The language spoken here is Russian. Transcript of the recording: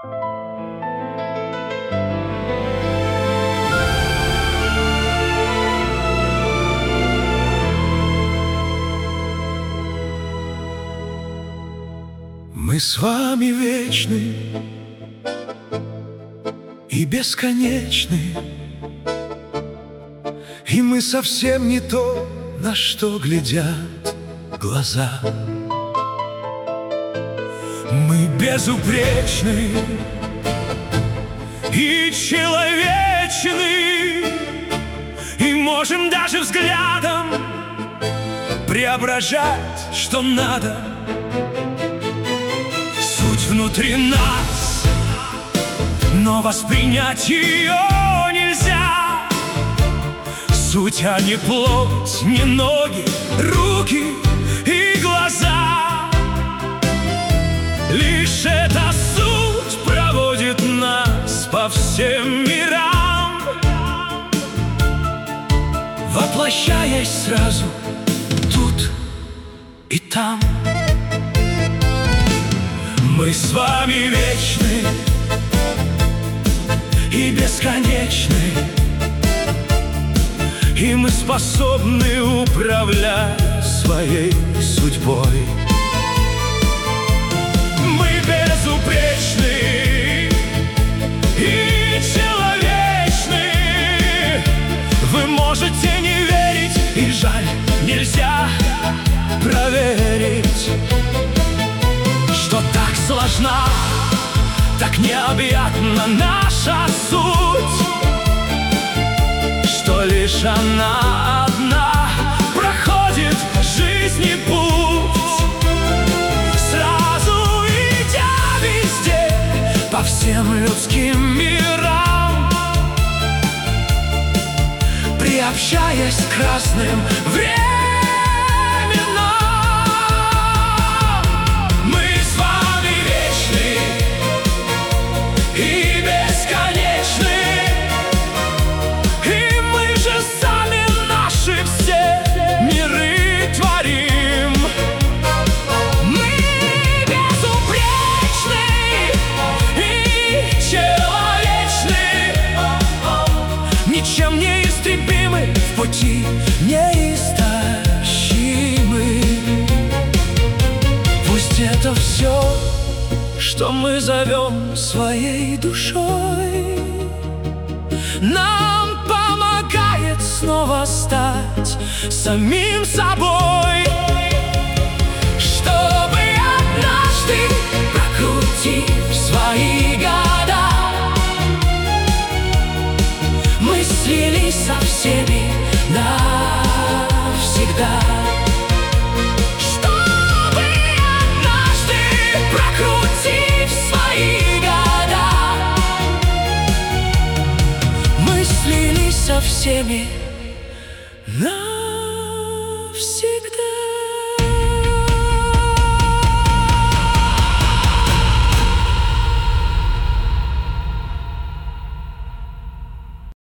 Мы с вами вечны и бесконечны, и мы совсем не то, на что глядят глаза. Мы безупречны и человечны, и можем даже взглядом преображать, что надо. Суть внутри нас, но воспринять ее нельзя. Суть, а не плоть, не ноги, руки и глаза. Лишь эта суть проводит нас по всем мирам, воплощаясь сразу тут и там. Мы с вами вечны и бесконечны, и мы способны управлять своей судьбой. Мы безупречны и человечны. Вы можете не верить, и жаль, нельзя проверить, что так сложна, так необъятна наша суть, что лишь она одна проходит жизни путь, сразу идя везде по всем людским мирам, приобщаясь к разным временам. Мы с вами вечны и бесконечны, и мы же сами наши все миры творим. Мы безупречны и человечны, ничем не истребимы, в пути неистощимы. Пусть это все, что мы зовем своей душой, нам помогает снова стать самим собой, чтобы однажды, прокрутив свои года, мы слились со всеми навсегда. Чтобы однажды, прокрутив свои года, мы слились со всеми